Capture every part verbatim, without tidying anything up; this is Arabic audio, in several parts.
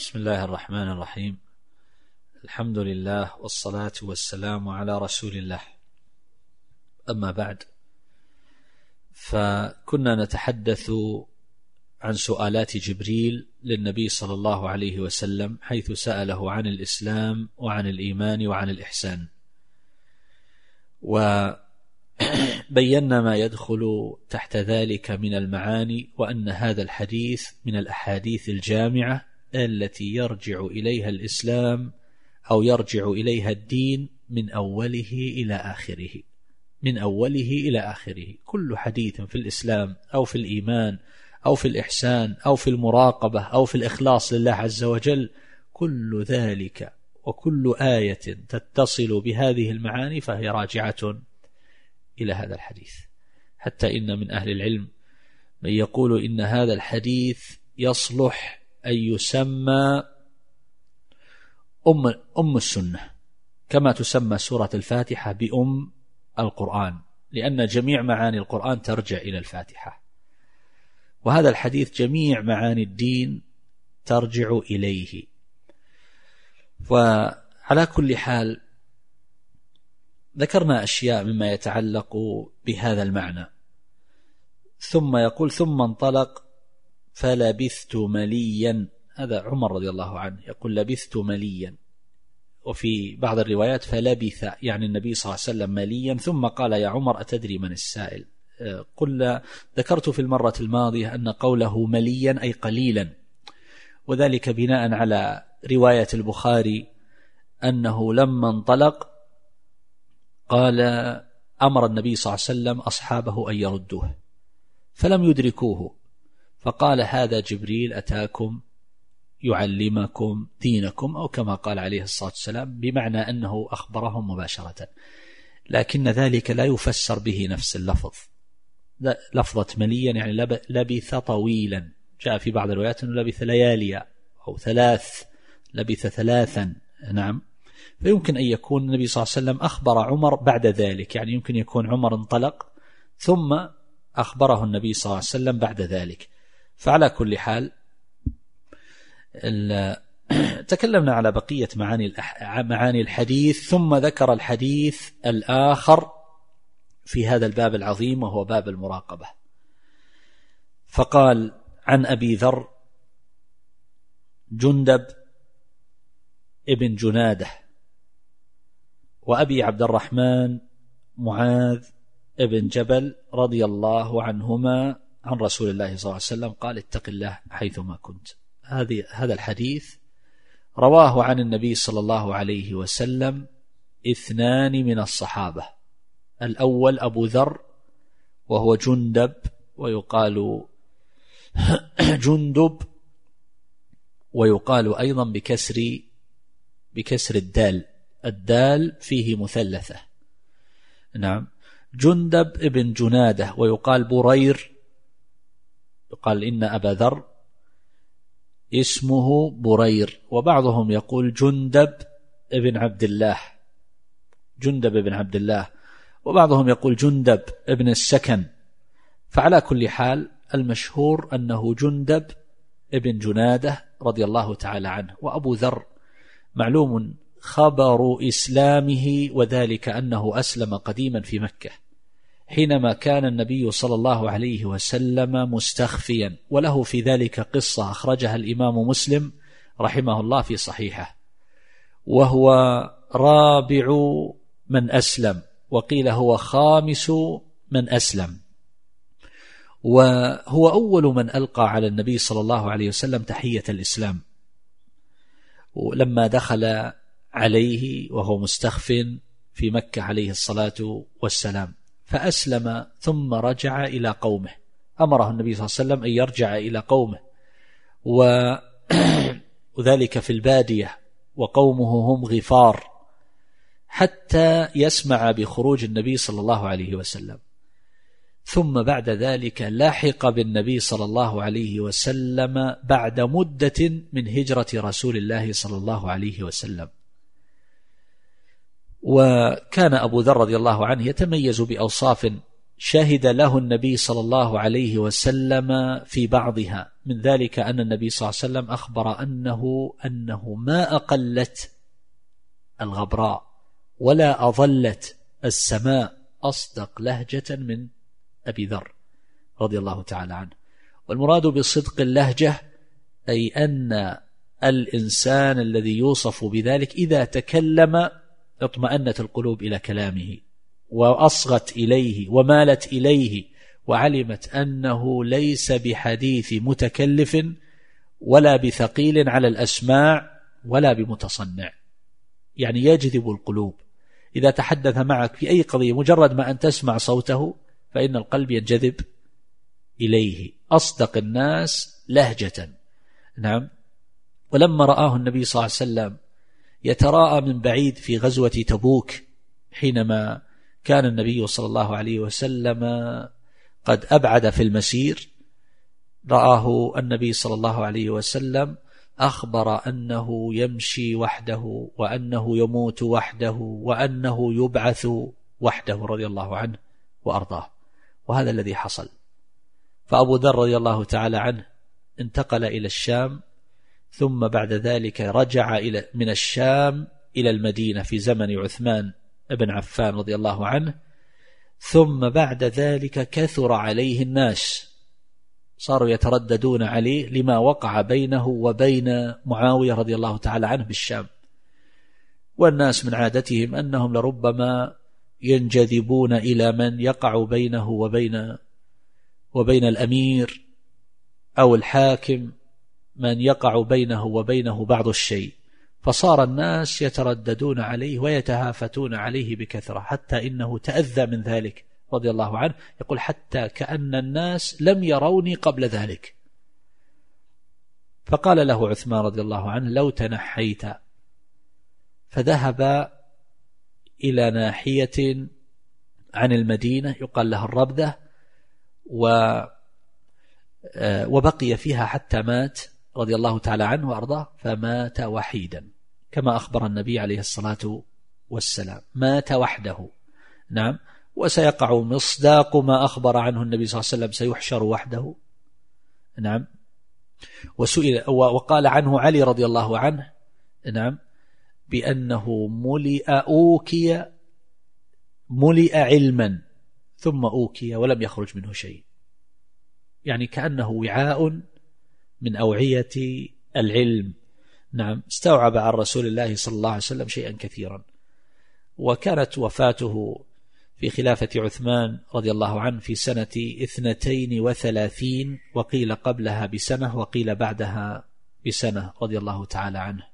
بسم الله الرحمن الرحيم. الحمد لله والصلاة والسلام على رسول الله. أما بعد، فكنا نتحدث عن سؤالات جبريل للنبي صلى الله عليه وسلم، حيث سأله عن الإسلام وعن الإيمان وعن الإحسان، وبينا ما يدخل تحت ذلك من المعاني، وأن هذا الحديث من الأحاديث الجامعة التي يرجع إليها الإسلام أو يرجع إليها الدين من أوله إلى آخره، من أوله إلى آخره. كل حديث في الإسلام أو في الإيمان أو في الإحسان أو في المراقبة أو في الإخلاص لله عز وجل، كل ذلك وكل آية تتصل بهذه المعاني فهي راجعة إلى هذا الحديث. حتى إن من أهل العلم من يقول إن هذا الحديث يصلح أن يسمى أم, أم السنة، كما تسمى سورة الفاتحة بأم القرآن، لأن جميع معاني القرآن ترجع إلى الفاتحة، وهذا الحديث جميع معاني الدين ترجع إليه. وعلى كل حال ذكرنا أشياء مما يتعلق بهذا المعنى. ثم يقول ثم انطلق فلبثت مليا، هذا عمر رضي الله عنه يقول لبثت مليا، وفي بعض الروايات فلبث يعني النبي صلى الله عليه وسلم مليا، ثم قال يا عمر أتدري من السائل؟ قلنا ذكرت في المرة الماضية أن قوله مليا أي قليلا، وذلك بناء على رواية البخاري أنه لما انطلق قال أمر النبي صلى الله عليه وسلم أصحابه أن يردوه فلم يدركوه، فقال هذا جبريل أتاكم يعلمكم دينكم، أو كما قال عليه الصلاة والسلام، بمعنى أنه أخبرهم مباشرة. لكن ذلك لا يفسر به نفس اللفظ، لفظة مليا يعني لبث طويلا، جاء في بعض الروايات أنه لبث لياليا أو ثلاث، لبث ثلاثا. نعم، فيمكن أن يكون النبي صلى الله عليه وسلم أخبر عمر بعد ذلك، يعني يمكن يكون عمر انطلق ثم أخبره النبي صلى الله عليه وسلم بعد ذلك. فعلى كل حال تكلمنا على بقية معاني معاني الحديث، ثم ذكر الحديث الآخر في هذا الباب العظيم وهو باب المراقبة، فقال عن أبي ذر جندب ابن جنادة وأبي عبد الرحمن معاذ ابن جبل رضي الله عنهما عن رسول الله صلى الله عليه وسلم قال اتق الله حيثما كنت. هذه هذا الحديث رواه عن النبي صلى الله عليه وسلم اثنان من الصحابة، الأول أبو ذر وهو جندب ويقال جندب، ويقال أيضا بكسر بكسر الدال، الدال فيه مثلثة. نعم، جندب ابن جنادة ويقال برير، يقال إن أبا ذر اسمه برير، وبعضهم يقول جندب ابن عبد الله، جندب ابن عبد الله، وبعضهم يقول جندب ابن السكن. فعلى كل حال المشهور أنه جندب ابن جنادة رضي الله تعالى عنه. وأبو ذر معلوم خبر إسلامه، وذلك أنه أسلم قديما في مكة حينما كان النبي صلى الله عليه وسلم مستخفيا، وله في ذلك قصة أخرجها الإمام مسلم رحمه الله في صحيحه، وهو رابع من أسلم، وقيل هو خامس من أسلم، وهو أول من ألقى على النبي صلى الله عليه وسلم تحية الإسلام لما دخل عليه وهو مستخف في مكة عليه الصلاة والسلام، فأسلم ثم رجع إلى قومه، أمره النبي صلى الله عليه وسلم أن يرجع إلى قومه، وذلك في البادية وقومه هم غفار، حتى يسمع بخروج النبي صلى الله عليه وسلم. ثم بعد ذلك لاحق بالنبي صلى الله عليه وسلم بعد مدة من هجرة رسول الله صلى الله عليه وسلم. وكان أبو ذر رضي الله عنه يتميز بأوصاف شهد له النبي صلى الله عليه وسلم في بعضها، من ذلك أن النبي صلى الله عليه وسلم أخبر أنه, أنه ما أقلت الغبراء ولا أظلت السماء أصدق لهجة من أبي ذر رضي الله تعالى عنه. والمراد بصدق اللهجة أي أن الإنسان الذي يوصف بذلك إذا تكلم اطمأنت القلوب إلى كلامه وأصغت إليه ومالت إليه وعلمت أنه ليس بحديث متكلف ولا بثقيل على الأسماع ولا بمتصنع، يعني يجذب القلوب. إذا تحدث معك في أي قضية مجرد ما أن تسمع صوته فإن القلب ينجذب إليه، أصدق الناس لهجة. نعم. ولما رآه النبي صلى الله عليه وسلم يتراءى من بعيد في غزوة تبوك، حينما كان النبي صلى الله عليه وسلم قد أبعد في المسير، رآه النبي صلى الله عليه وسلم أخبر أنه يمشي وحده وأنه يموت وحده وأنه يبعث وحده رضي الله عنه وأرضاه. وهذا الذي حصل. فأبو ذر رضي الله تعالى عنه انتقل إلى الشام، ثم بعد ذلك رجع إلى من الشام إلى المدينة في زمن عثمان بن عفان رضي الله عنه. ثم بعد ذلك كثر عليه الناس، صاروا يترددون عليه لما وقع بينه وبين معاوية رضي الله تعالى عنه بالشام. والناس من عادتهم أنهم لربما ينجذبون إلى من يقع بينه وبين وبين الأمير أو الحاكم، من يقع بينه وبينه بعض الشيء، فصار الناس يترددون عليه ويتهافتون عليه بكثرة، حتى إنه تأذى من ذلك رضي الله عنه. يقول حتى كأن الناس لم يروني قبل ذلك. فقال له عثمان رضي الله عنه لو تنحيت، فذهب إلى ناحية عن المدينة يقال لها الربذة، وبقي فيها حتى مات رضي الله تعالى عنه وأرضاه، فمات وحيدا كما أخبر النبي عليه الصلاة والسلام، مات وحده. نعم. وسيقع مصداق ما أخبر عنه النبي صلى الله عليه وسلم، سيحشر وحده. نعم. وسئل وقال عنه علي رضي الله عنه نعم بأنه ملئ أوكي ملئ علما ثم أوكي ولم يخرج منه شيء، يعني كأنه وعاء من أوعية العلم. نعم. استوعب عن رسول الله صلى الله عليه وسلم شيئا كثيرا. وكانت وفاته في خلافة عثمان رضي الله عنه في سنة اثنتين وثلاثين، وقيل قبلها بسنة وقيل بعدها بسنة رضي الله تعالى عنه.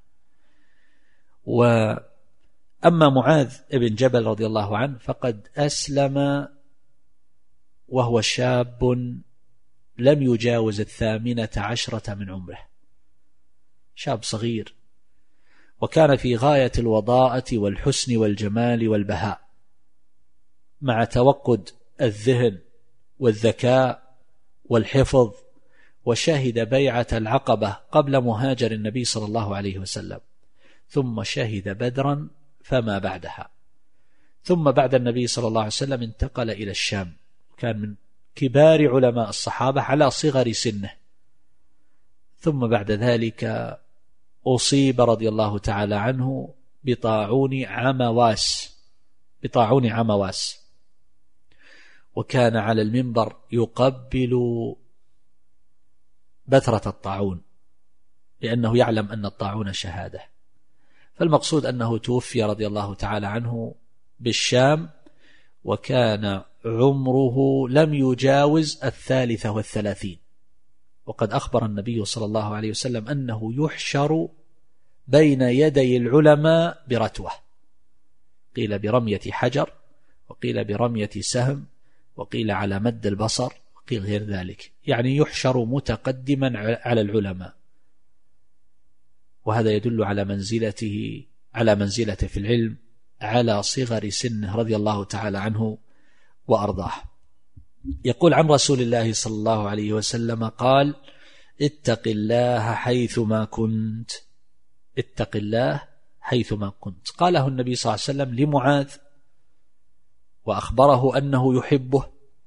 وأما معاذ بن جبل رضي الله عنه فقد أسلم وهو شاب لم يجاوز الثامنة عشرة من عمره، شاب صغير، وكان في غاية الوضاءة والحسن والجمال والبهاء، مع توقد الذهن والذكاء والحفظ. وشهد بيعة العقبة قبل مهاجر النبي صلى الله عليه وسلم، ثم شهد بدرا فما بعدها. ثم بعد النبي صلى الله عليه وسلم انتقل إلى الشام، كان من كبار علماء الصحابة على صغر سنه. ثم بعد ذلك أصيب رضي الله تعالى عنه بطاعون عمواس بطاعون عمواس وكان على المنبر يقبل بثرة الطاعون، لأنه يعلم أن الطاعون شهادة. فالمقصود أنه توفي رضي الله تعالى عنه بالشام، وكان عمره لم يجاوز الثالثة والثلاثين. وقد أخبر النبي صلى الله عليه وسلم أنه يحشر بين يدي العلماء برتوة، قيل برمية حجر، وقيل برمية سهم، وقيل على مد البصر، وقيل غير ذلك، يعني يحشر متقدما على العلماء. وهذا يدل على منزلته على منزلته في العلم على صغر سنه رضي الله تعالى عنه وأرضاه. يقول عن رسول الله صلى الله عليه وسلم قال: اتق الله حيثما كنت اتق الله حيثما كنت. قاله النبي صلى الله عليه وسلم لمعاذ، وأخبره أنه يحبه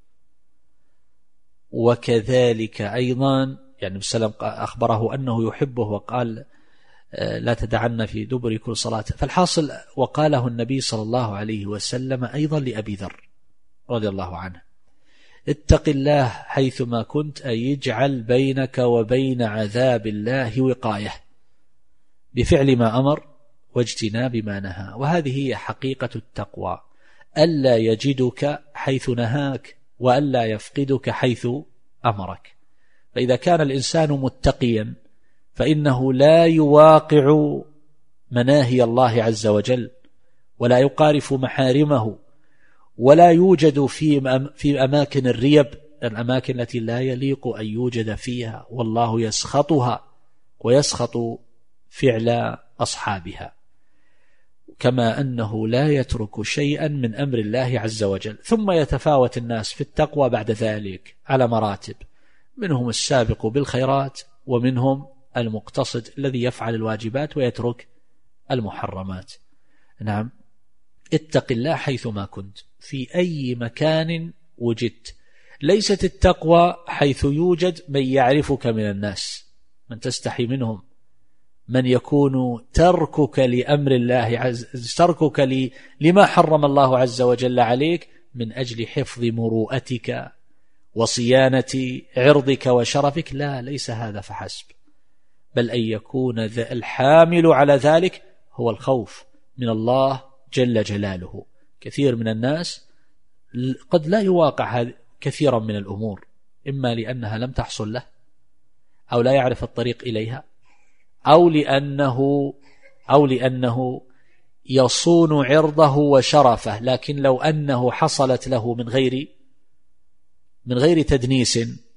وكذلك أيضا يعني بسلام أخبره أنه يحبه وقال لا تدعن في دبر كل صلاة. فالحاصل وقاله النبي صلى الله عليه وسلم أيضا لأبي ذر رضي الله عنه: اتق الله حيثما كنت، أي اجعل بينك وبين عذاب الله وقاية بفعل ما أمر واجتناب ما نهى. وهذه هي حقيقة التقوى، ألا يجدك حيث نهاك وألا يفقدك حيث أمرك. فإذا كان الإنسان متقيا فإنه لا يواقع مناهي الله عز وجل ولا يقارف محارمه ولا يوجد في في أماكن الريب، الأماكن التي لا يليق أن يوجد فيها، والله يسخطها ويسخط فعل أصحابها، كما أنه لا يترك شيئا من أمر الله عز وجل. ثم يتفاوت الناس في التقوى بعد ذلك على مراتب، منهم السابق بالخيرات ومنهم المقتصد الذي يفعل الواجبات ويترك المحرمات. نعم، اتق الله حيثما كنت في أي مكان وجدت. ليست التقوى حيث يوجد من يعرفك من الناس، من تستحي منهم، من يكون تركك لأمر الله عز تركك ل... لما حرم الله عز وجل عليك من أجل حفظ مروءتك وصيانة عرضك وشرفك. لا، ليس هذا فحسب، بل أن يكون الحامل على ذلك هو الخوف من الله جل جلاله. كثير من الناس قد لا يواقع كثيرا من الأمور، إما لأنها لم تحصل له أو لا يعرف الطريق إليها، أو لأنه أو لأنه يصون عرضه وشرفه، لكن لو أنه حصلت له من غير من غير تدنيس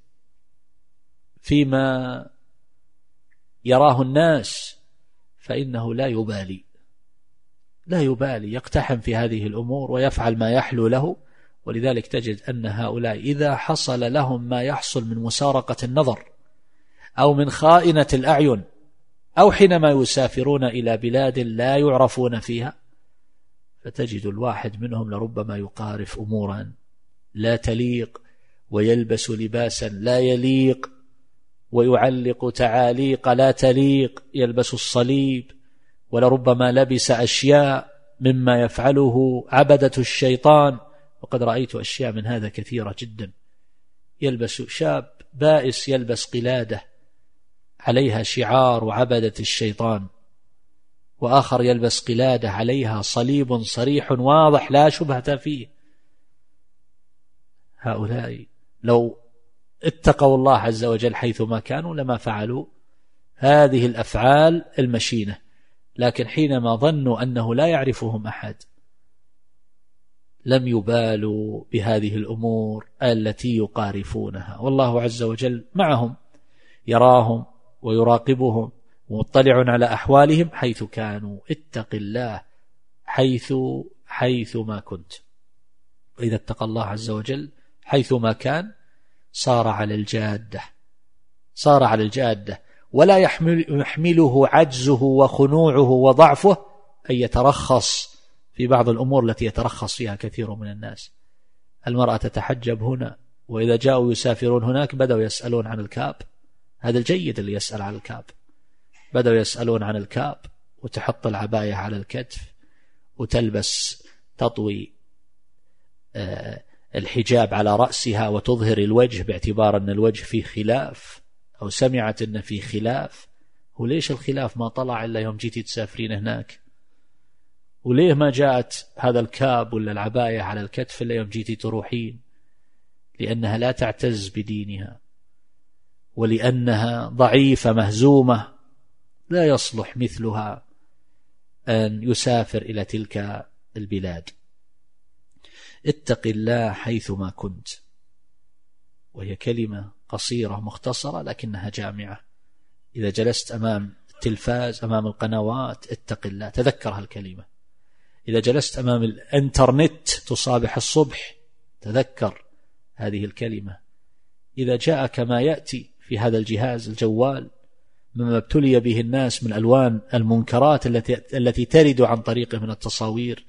فيما يراه الناس فإنه لا يبالي لا يبالي يقتحم في هذه الأمور ويفعل ما يحلو له. ولذلك تجد أن هؤلاء إذا حصل لهم ما يحصل من مسارقة النظر أو من خائنة الأعين أو حينما يسافرون إلى بلاد لا يعرفون فيها، فتجد الواحد منهم لربما يقارف أمورا لا تليق ويلبس لباسا لا يليق ويعلق تعاليق لا تليق، يلبس الصليب، ولربما لبس أشياء مما يفعله عبدة الشيطان. وقد رأيت أشياء من هذا كثيرة جدا. يلبس شاب بائس يلبس قلادة عليها شعار عبدة الشيطان، وآخر يلبس قلادة عليها صليب صريح واضح لا شبهة فيه. هؤلاء لو اتقوا الله عز وجل حيثما كانوا لما فعلوا هذه الأفعال المشينة، لكن حينما ظنوا أنه لا يعرفهم أحد لم يبالوا بهذه الأمور التي يقارفونها، والله عز وجل معهم يراهم ويراقبهم ومطلع على أحوالهم حيث كانوا. اتق الله حيث حيث ما كنت. وإذا اتقى الله عز وجل حيث ما كان صار على الجادة صار على الجادة ولا يحمل يحمله عجزه وخنوعه وضعفه أن يترخص في بعض الأمور التي يترخص فيها كثير من الناس. المرأة تتحجب هنا، وإذا جاءوا يسافرون هناك بدأوا يسألون عن الكاب. هذا الجيد اللي يسأل عن الكاب، بدأوا يسألون عن الكاب، وتحط العباية على الكتف وتلبس تطوي الحجاب على رأسها وتظهر الوجه باعتبار أن الوجه فيه خلاف، أو سمعت أن فيه خلاف. وليش الخلاف ما طلع إلا يوم جيتي تسافرين هناك؟ وليه ما جاءت هذا الكاب ولا العباية على الكتف إلا يوم جيتي تروحين؟ لأنها لا تعتز بدينها، ولأنها ضعيفة مهزومة لا يصلح مثلها أن يسافر إلى تلك البلاد. اتق الله حيثما كنت، وهي كلمة قصيرة مختصرة لكنها جامعة. إذا جلست أمام التلفاز أمام القنوات اتق الله، تذكر هالكلمة. إذا جلست أمام الانترنت تصابح الصبح تذكر هذه الكلمة. إذا جاءك ما يأتي في هذا الجهاز الجوال مما ابتلي به الناس من ألوان المنكرات التي التي ترد عن طريقه من التصاوير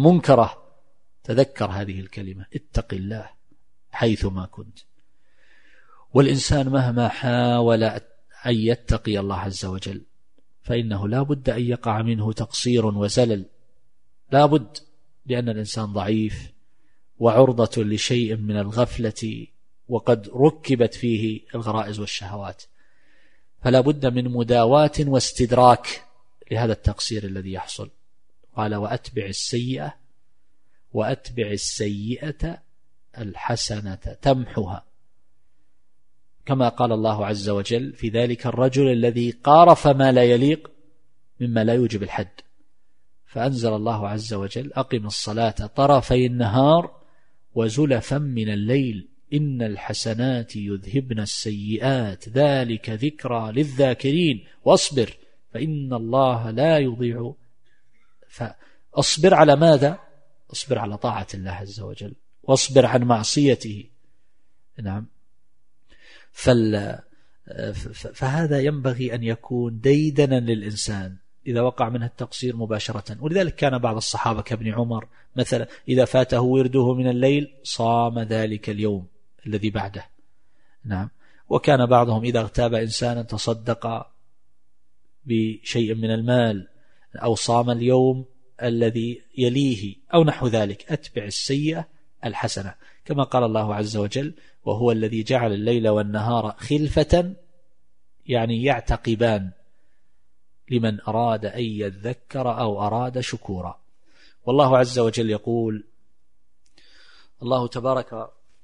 المنكرة، تذكر هذه الكلمة: اتق الله حيثما كنت. والإنسان مهما حاول أن يتقي الله عز وجل فإنه لا بد أن يقع منه تقصير وزلل، لا بد، لأن الإنسان ضعيف وعرضة لشيء من الغفلة، وقد ركبت فيه الغرائز والشهوات، فلا بد من مداواة واستدراك لهذا التقصير الذي يحصل. قال وأتبع السيئة وأتبع السيئة الحسنة تمحها، كما قال الله عز وجل في ذلك الرجل الذي قارف ما لا يليق مما لا يوجب الحد، فأنزل الله عز وجل أقم الصلاة طرفي النهار وزلفا من الليل إن الحسنات يذهبن السيئات ذلك ذكرى للذاكرين واصبر فإن الله لا يضيع. فاصبر على ماذا؟ اصبر على طاعة الله عز وجل، واصبر عن معصيته. نعم. فال... فهذا ينبغي أن يكون ديدنا للإنسان إذا وقع منها التقصير مباشرة. ولذلك كان بعض الصحابة كابن عمر مثلا إذا فاته ورده من الليل صام ذلك اليوم الذي بعده. نعم. وكان بعضهم إذا اغتاب إنسانا تصدق بشيء من المال أو صام اليوم الذي يليه أو نحو ذلك. أتبع السيئة الحسنة، كما قال الله عز وجل وهو الذي جعل الليل والنهار خلفة، يعني يعتقبان لمن أراد أن يذكر أو أراد شكورا. والله عز وجل يقول، الله تبارك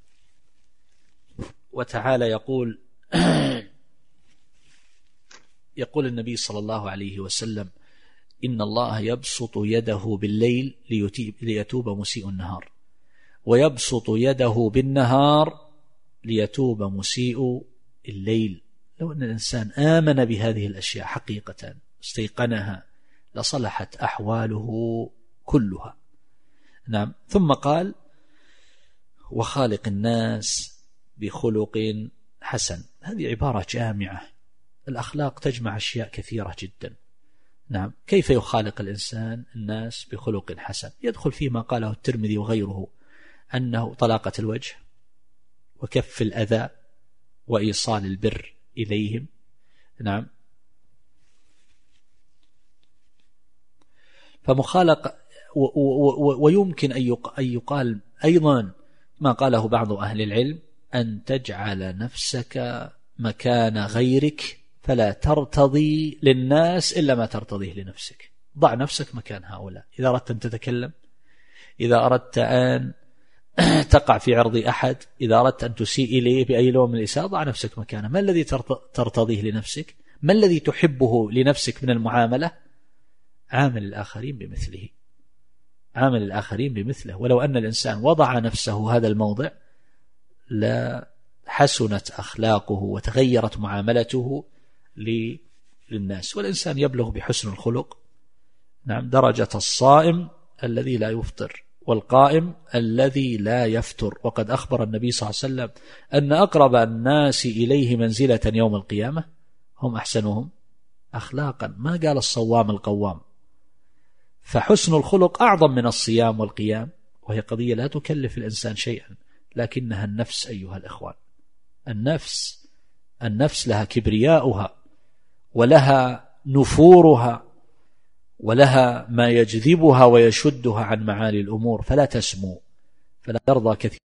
وتعالى يقول يقول النبي صلى الله عليه وسلم إن الله يبسط يده بالليل ليتوب مسيء النهار، ويبسط يده بالنهار ليتوب مسيء الليل. لو أن الإنسان آمن بهذه الأشياء حقيقة استيقنها لصلحت أحواله كلها. نعم. ثم قال وخالق الناس بخلق حسن. هذه عبارة جامعة، الأخلاق تجمع أشياء كثيرة جدا. نعم. كيف يخالق الإنسان الناس بخلق حسن؟ يدخل فيما قاله الترمذي وغيره أنه طلاقة الوجه وكف الأذى وإيصال البر إليهم. نعم. فمخالق ويمكن أن يقال أيضا ما قاله بعض أهل العلم أن تجعل نفسك مكان غيرك فلا ترتضي للناس إلا ما ترتضيه لنفسك. ضع نفسك مكان هؤلاء. إذا أردت أن تتكلم، إذا أردت أن تقع في عرض أحد، إذا أردت أن تسيء إليه بأي لون من الإساءة، ضع نفسك مكانه. ما الذي ترتضيه لنفسك؟ ما الذي تحبه لنفسك من المعاملة؟ عامل الآخرين بمثله، عامل الآخرين بمثله. ولو أن الإنسان وضع نفسه هذا الموضع لا حسنت أخلاقه وتغيرت معاملته للناس. والإنسان يبلغ بحسن الخلق نعم درجة الصائم الذي لا يفطر والقائم الذي لا يفتر. وقد أخبر النبي صلى الله عليه وسلم أن أقرب الناس إليه منزلة يوم القيامة هم أحسنهم أخلاقا، ما قال الصوام القوام. فحسن الخلق أعظم من الصيام والقيام، وهي قضية لا تكلف الإنسان شيئا، لكنها النفس أيها الإخوان. النفس النفس لها كبرياؤها ولها نفورها ولها ما يجذبها ويشدها عن معالي الأمور، فلا تسمو، فلا يرضى كثير